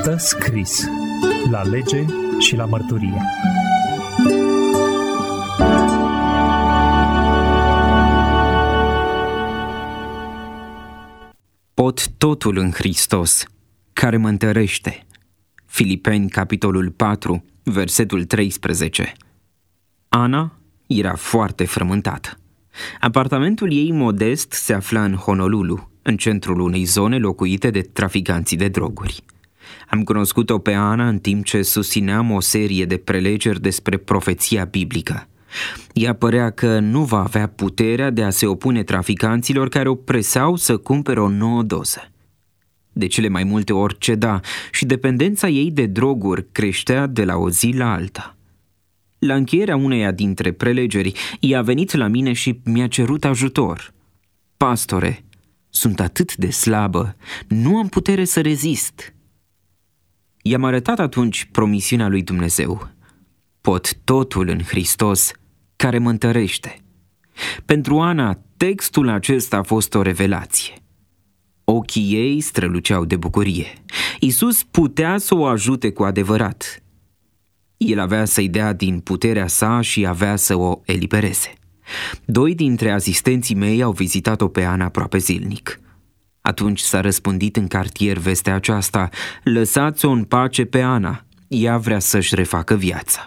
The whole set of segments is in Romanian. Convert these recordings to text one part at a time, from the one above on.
Stă scris la lege și la mărturie. Pot totul în Hristos, care mă întărește. Filipeni, capitolul 4, versetul 13. Ana era foarte frământată. Apartamentul ei modest se afla în Honolulu, în centrul unei zone locuite de traficanții de droguri. Am cunoscut-o pe Ana în timp ce susțineam o serie de prelegeri despre profeția biblică. Ea părea că nu va avea puterea de a se opune traficanților care o preseau să cumpere o nouă doză. De cele mai multe ori ceda și dependența ei de droguri creștea de la o zi la alta. La încheierea uneia dintre prelegeri, ea a venit la mine și mi-a cerut ajutor. Pastore, sunt atât de slabă, nu am putere să rezist. I-am arătat atunci promisiunea lui Dumnezeu. Pot totul în Hristos, care mă întărește. Pentru Ana, textul acesta a fost o revelație. Ochii ei străluceau de bucurie. Iisus putea să o ajute cu adevărat. El avea să-i dea din puterea sa și avea să o elibereze. 2 dintre asistenții mei au vizitat-o pe Ana aproape zilnic. Atunci s-a răspândit în cartier vestea aceasta: lăsați-o în pace pe Ana, ea vrea să-și refacă viața.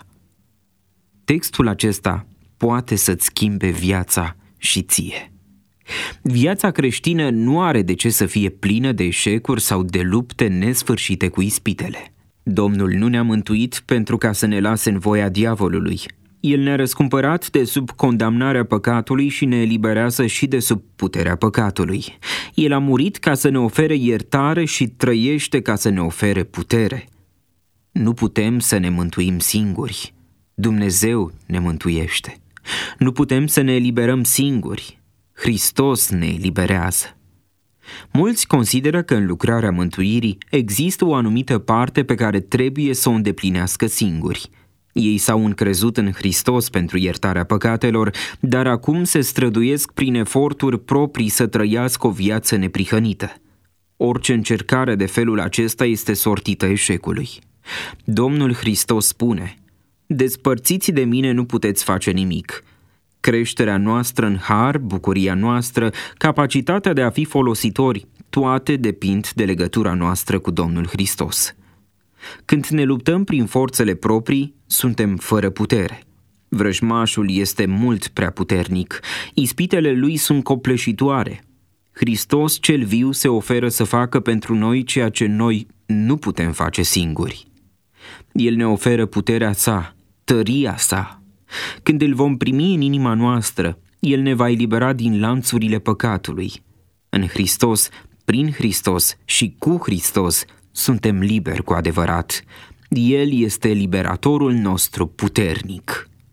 Textul acesta poate să-ți schimbe viața și ție. Viața creștină nu are de ce să fie plină de eșecuri sau de lupte nesfârșite cu ispitele. Domnul nu ne-a mântuit pentru ca să ne lase în voia diavolului. El ne-a răscumpărat de sub condamnarea păcatului și ne eliberează și de sub puterea păcatului. El a murit ca să ne ofere iertare și trăiește ca să ne ofere putere. Nu putem să ne mântuim singuri. Dumnezeu ne mântuiește. Nu putem să ne eliberăm singuri. Hristos ne eliberează. Mulți consideră că în lucrarea mântuirii există o anumită parte pe care trebuie să o îndeplinească singuri. Ei s-au încrezut în Hristos pentru iertarea păcatelor, dar acum se străduiesc prin eforturi proprii să trăiască o viață neprihănită. Orice încercare de felul acesta este sortită eșecului. Domnul Hristos spune: despărțiți de mine nu puteți face nimic. Creșterea noastră în har, bucuria noastră, capacitatea de a fi folositori, toate depind de legătura noastră cu Domnul Hristos. Când ne luptăm prin forțele proprii, suntem fără putere. Vrăjmașul este mult prea puternic, ispitele lui sunt copleșitoare. Hristos cel viu se oferă să facă pentru noi ceea ce noi nu putem face singuri. El ne oferă puterea sa, tăria sa. Când îl vom primi în inima noastră, El ne va elibera din lanțurile păcatului. În Hristos, prin Hristos și cu Hristos suntem liberi cu adevărat. El este liberatorul nostru puternic.